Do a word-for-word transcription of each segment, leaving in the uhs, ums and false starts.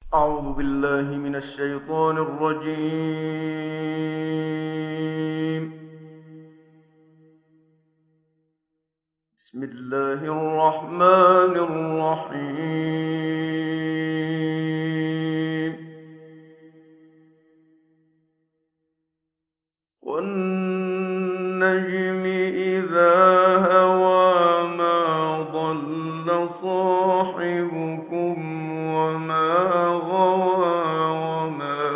أعوذ بالله من الشيطان الرجيم. بسم الله الرحمن الرحيم. والنجم إذا هوى ما ضل صاحبكم وما غوى وما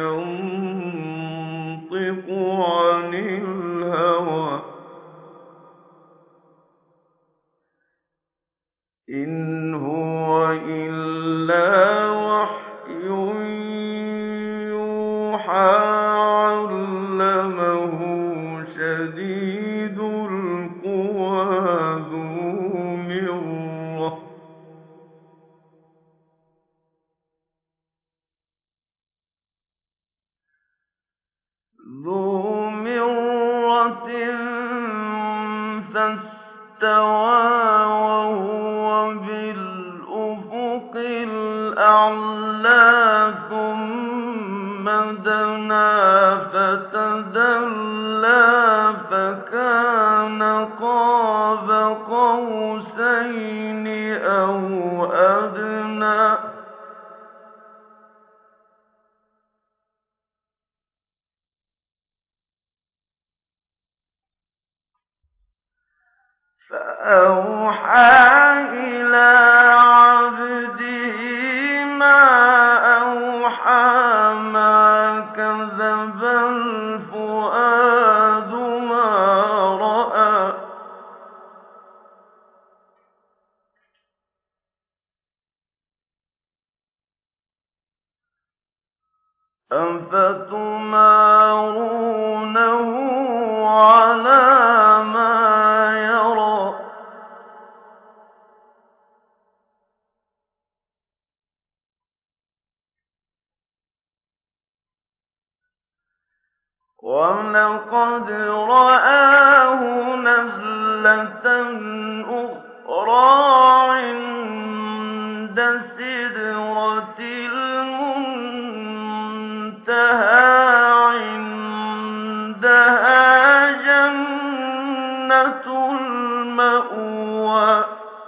ينطق عن الهوى إن هو إلا وحي يوحى علمه شديد القوى ذو مرة ذو مرة فاستوى وهو بالأفق الأعلى ثم دنا فتدلى فكان قاب قوسين أو أدنى فأوحى إلى عبده ما أوحى ما كذب الفؤاد ما رأى أفتمارونه على ما يرى ولقد رآه نزلة أخرى عند سدرة المنتهى عندها جنة المأوى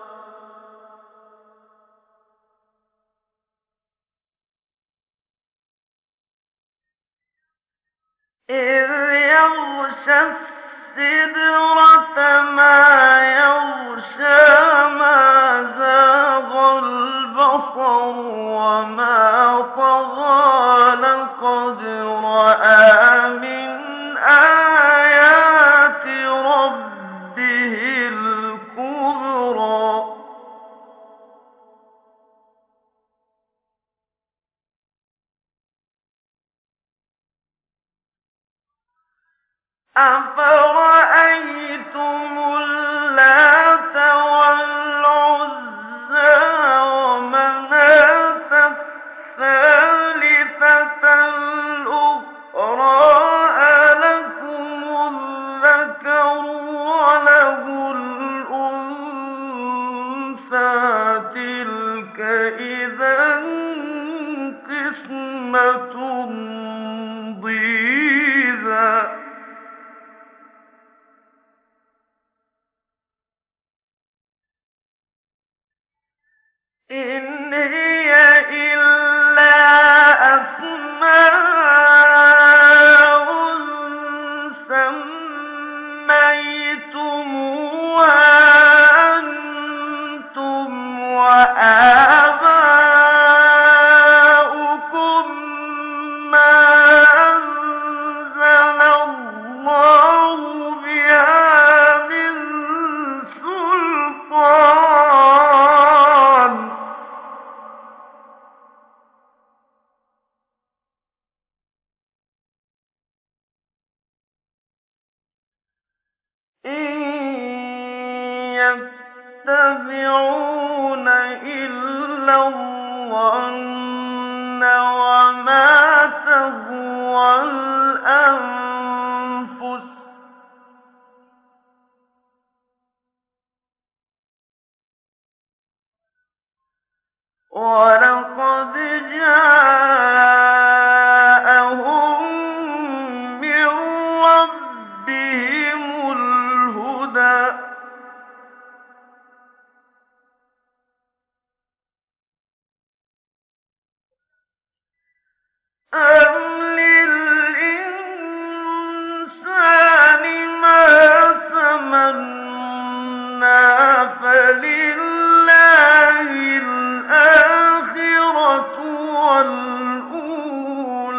إذ يغشى السدرة ما يغشى ما زاغ البصر وما طغى لقد رأى من آيات ربه الكبرى أفرأيتم اللات والعزى ومناة الثالثة الأخرى ألكم الذكر وله الأنثى تلك إذا قسمة ضيزى إن هي إلا أسماء سميتموها أنتم وآباؤكم ما أنزل الله بها من سلطان إن يتبعون إلا الظن وما تهوى الأنفس ولقد جاء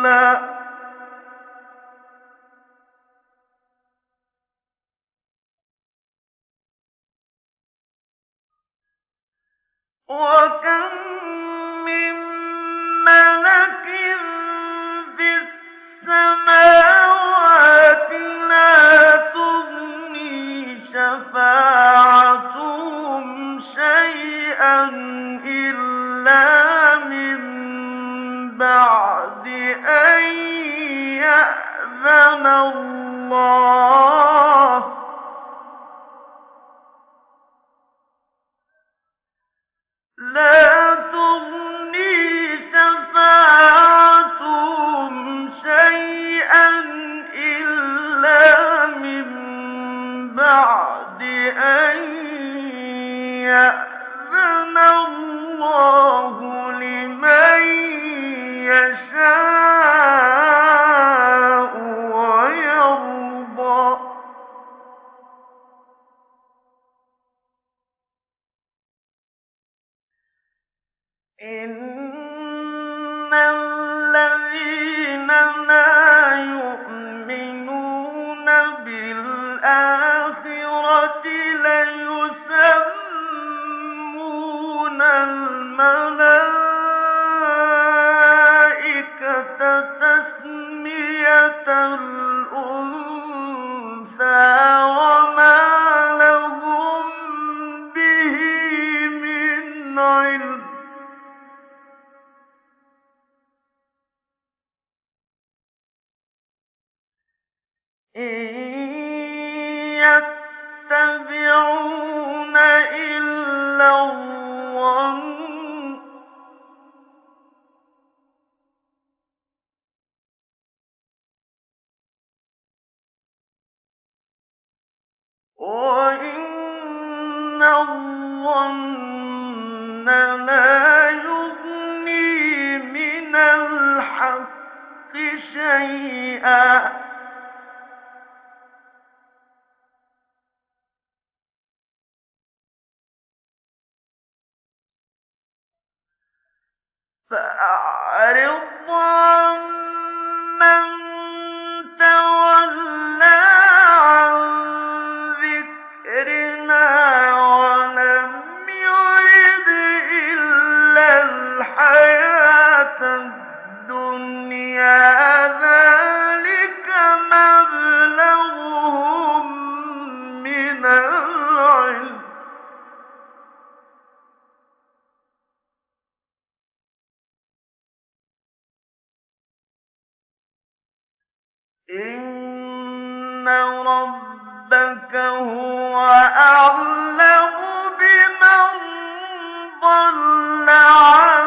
إلا وكم من ملك في السماوات لا تغني شفاعتهم شيئا إلا من بعد أن يأذن الله لا تغني شفاعتهم شيئا إلا من بعد أن يأذن الله لمن يشاء ويرضى إن الذين لا يؤمنون بالآخرة ليسمون الملائكة تسمية الأنثى وما لهم به من علم إن يتبعون إلا الظن وإن الظن لا يغني من الحق شيئا فأعرض عمن تولى عن ذكرنا ولم يرد إلا الحياة الدنيا ذلك مبلغهم من العلم إن ربك هو أعلم بمن ضل عن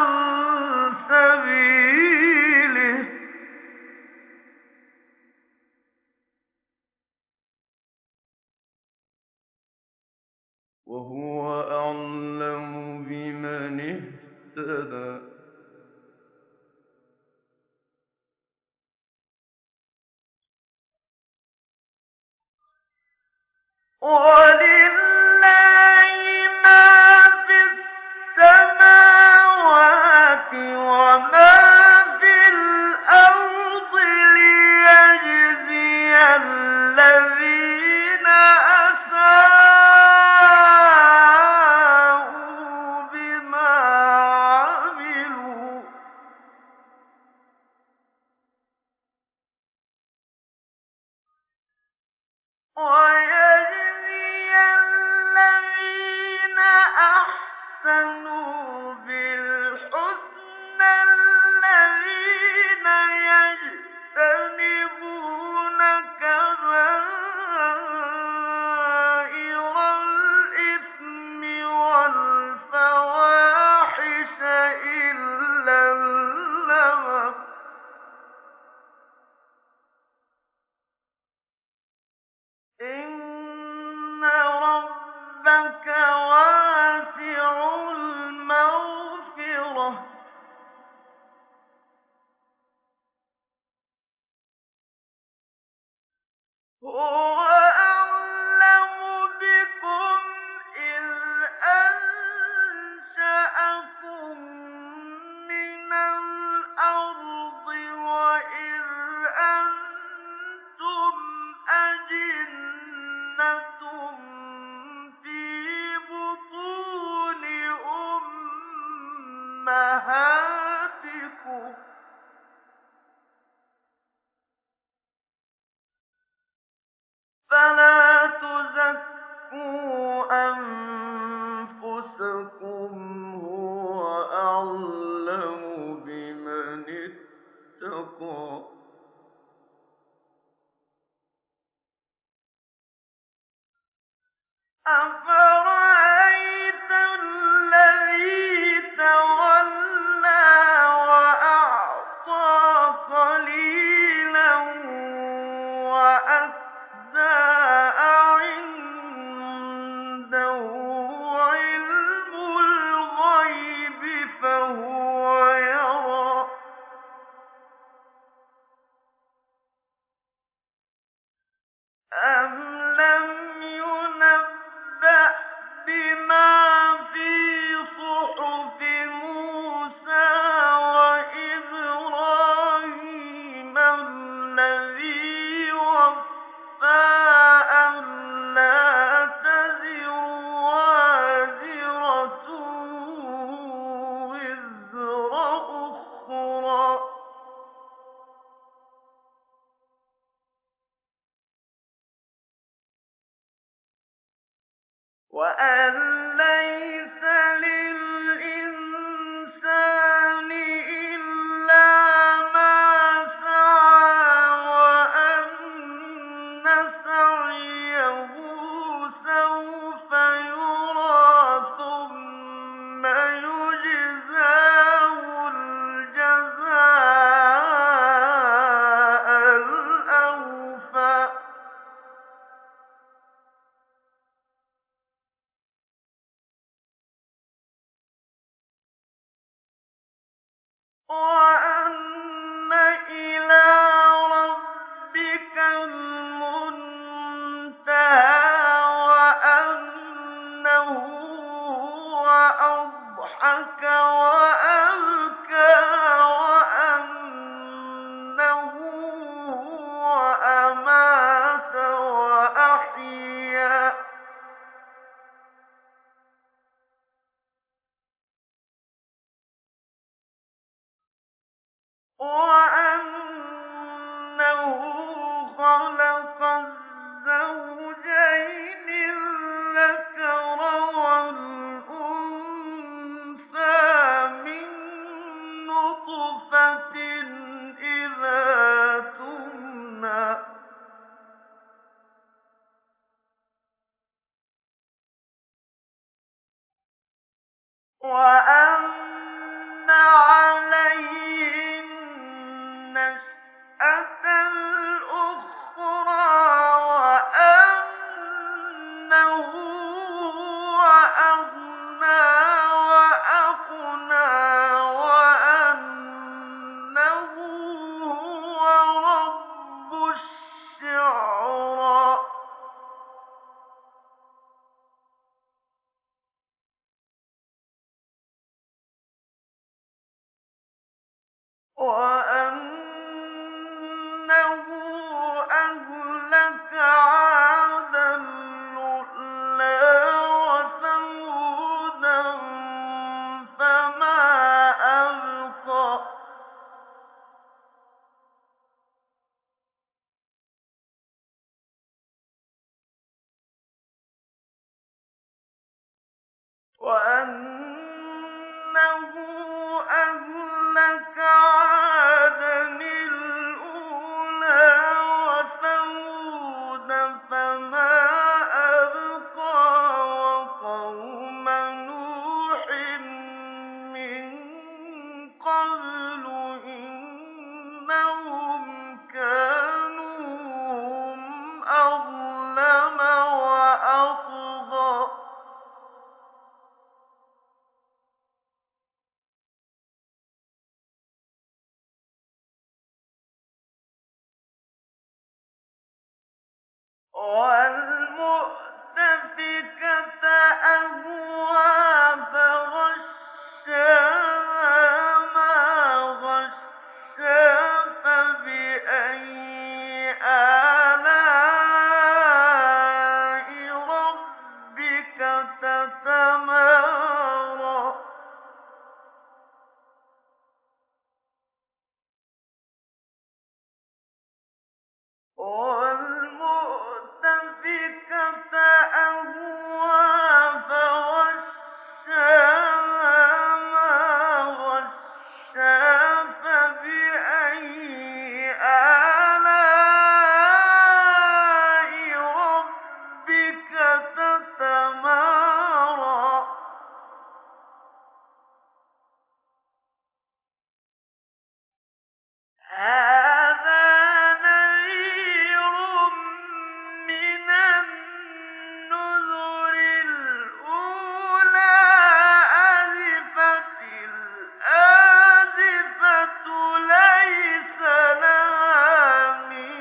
سبيله وهو أعلم بمن اهتدى ولله ما في السماوات وما في الأرض ليجزي الذين أساءوا بما عملوا ويجزي الذين أحسنوا بالحسنى الذين يجتنبون كبائر الإثم والفواحش إلا اللمم إن ربك واسع المغفرة هو أعلم بكم إذ أنشأكم من الأرض وإذ وَأَن لَّيْسَ لِلْإِنسَانِ إِلَّا مَا سَعَىٰ وَأَنَّ سَعْيَهُ سَوْفَ يُرَىٰ ثُمَّ يُجْزَاهُ الْجَزَاءَ الْأَوْفَىٰ وَأَنَّ إِلَىٰ رَبِّكَ الْمُنتَهَىٰ وَأَنَّهُ هُوَ أَضْحَكَ وَأَبْكَىٰ وَأَنَّهُ هُوَ أَمَاتَ وَأَحْيَا وَأَنَّهُ خَلَقَ الزَّوْجَيْنِ الذَّكَرَ وَالْأُنثَىٰ مِن نُّطْفَةٍ إِذَا تُمْنَىٰ وَأَنَّ عَلَيْهِ النَّشْأَةَ الْأُخْرَىٰ وَأَنَّهُ هُوَ أَغْنَىٰ وَأَقْنَىٰ وَأَنَّهُ هُوَ رَبُّ الشِّعْرَىٰ وَأَنَّهُ أَهْلَكَ عَادًا الْأُولَىٰ وَثَمُودَ فَمَا أَبْقَىٰ وَأَنَّهُ أَهْلَكَ عَادًا الْأُولَىٰ وَثَمُودَ فَمَا أَبْقَىٰ وَقَوْمَ نُوحٍ مِّن قَبْلُ ۖ إِنَّهُمْ كَانُوا هُمْ أَظْلَمَ وَأَطْغَىٰ وَالْمُؤْتَفِكَةَ أَهْوَىٰ فَغَشَّاهَا مَا غَشَّىٰ فَبِأَيِّ آلَاءِ رَبِّكَ تَتَمَارَىٰ وَالْمُؤْتَفِكَةَ أَهْوَىٰ فَغَشَّاهَا مَا غَشَّىٰ فَبِأَيِّ آلَاءِ رَبِّكَ تَتَمَارَىٰ هَٰذَا نَذِيرٌ مِّنَ النُّذُرِ الْأُولَىٰ أَزِفَتِ الْآزِفَةُ لَيْسَ لَهَا مِن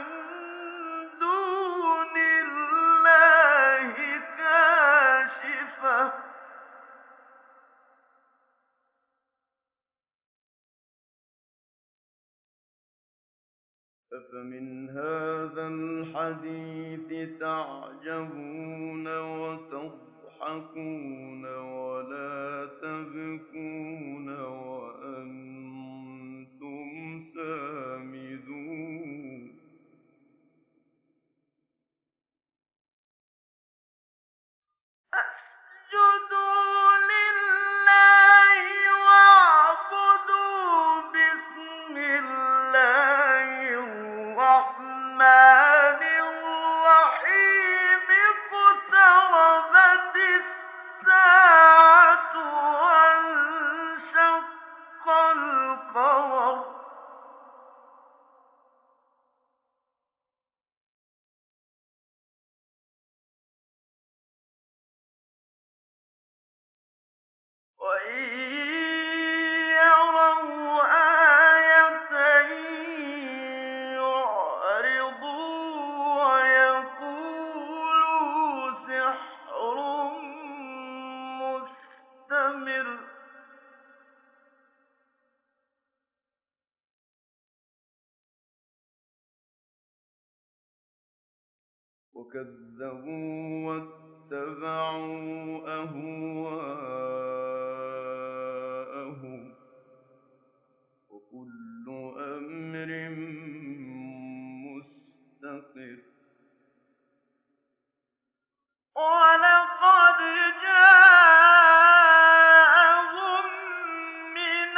دُونِ اللَّهِ كَاشِفَةٌ أَفَمِنْ هَٰذَا الْحَدِيثِ تَعْجَبُونَ وَتَضْحَكُونَ وَلَا تَبْكُونَ وَأَنتُمْ سَامِدُونَ يَرَوْا آيَةً يُعْرِضُوا وَيَقُولُوا سِحْرٌ مُّسْتَمِرٌّ وَكَذَّبُوا وَاتَّبَعُوا أَهْوَاءَهُمْ ۚ وَكُلُّ أَمْرٍ مُّسْتَقِرٌّ وَلَقَدْ جَاءَهُم مِّنَ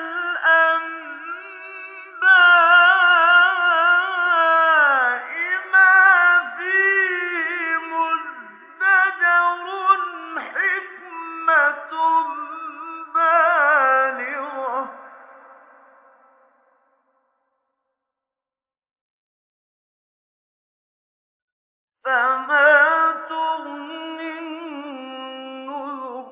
الْأَنبَاءِ مَا فِيهِ مُزْدَجَرٌ حِكْمَةٌ بَالِغَةٌ ۖ فَمَا تُغْنِ النُّذُرُ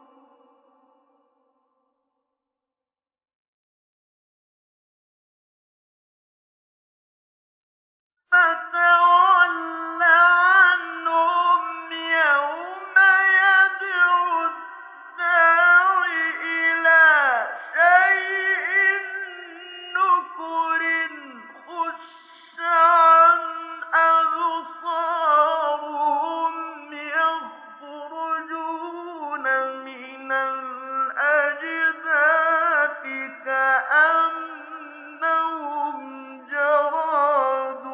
فَتَوَلَّ عَنْهُمْ يَوْمَ يَدْعُ الدَّاعِ إِلَىٰ شَيْءٍ نُّكُرٍ خُشَّ عَنْ أَبْصَارُهُمْ يَخْرُجُونَ مِنَ الْأَجْدَاثِ كَأَنَّهُمْ جَرَادٌ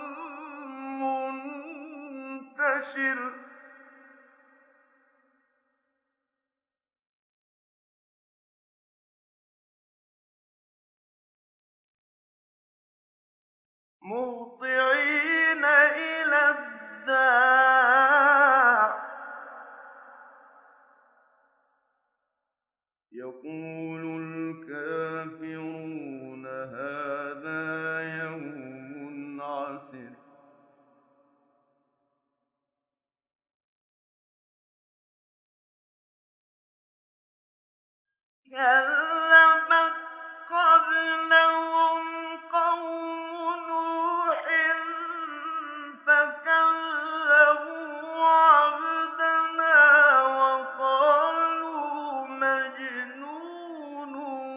مُّنتَشِرٌ مُّهْطِعِينَ إِلَى الدَّاعِ ۖ يَقُولُ الْكَافِرُونَ هَٰذَا يَوْمٌ عَسِرٌ كَذَّبَتْ قَبْلَهُمْ قَوْمُ نُوحٍ فَكَذَّبُوا عَبْدَنَا وَقَالُوا مَجْنُونٌ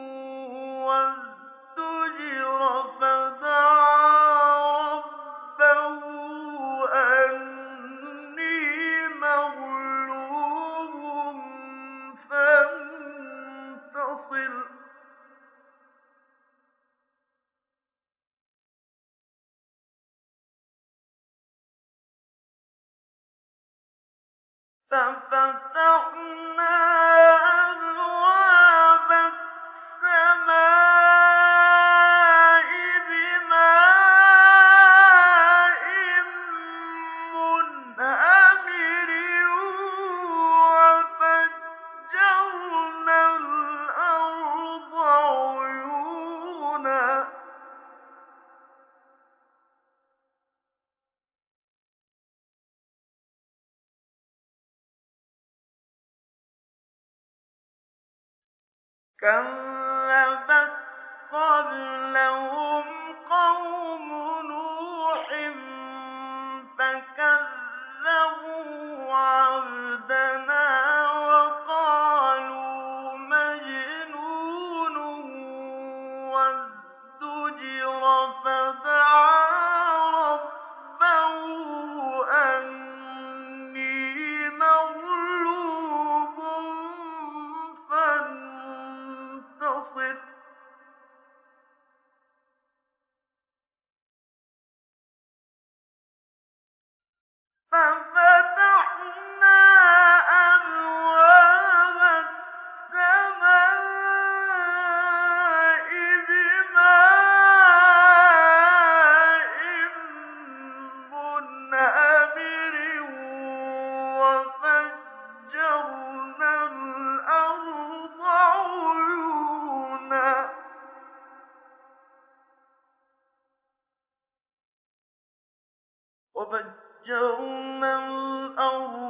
وَازْدُجِرَ فَدَعَا رَبَّهُ أَنِّي مَغْلُوبٌ فَانتَصِرْ فَفَتَحْنَا أَبْوَابَ السَّمَاءِ بِمَاءٍ مُّنْهَمِرٍ وَفَجَّرْنَا الْأَرْضَ عُيُونًا كَذَّبَتْ قَبْلَهُمْ قَوْمُ نُوحٍ فَكَذَّبُوا عَبْدَنَا وَقَالُوا مَجْنُونٌ وَازْدُجِرَ فَدَعَا رَبَّهُ أَنِّي مَغْلُوبٌ فَانتَصِرْ فَفَتَحْنَا أَبْوَابَ السَّمَاءِ بِمَاءٍ مُّنْهَمِرٍ وَفَجَّرْنَا الْأَرْضَ عُيُونًا وَفَجَّرْنَا الْأَرْضَ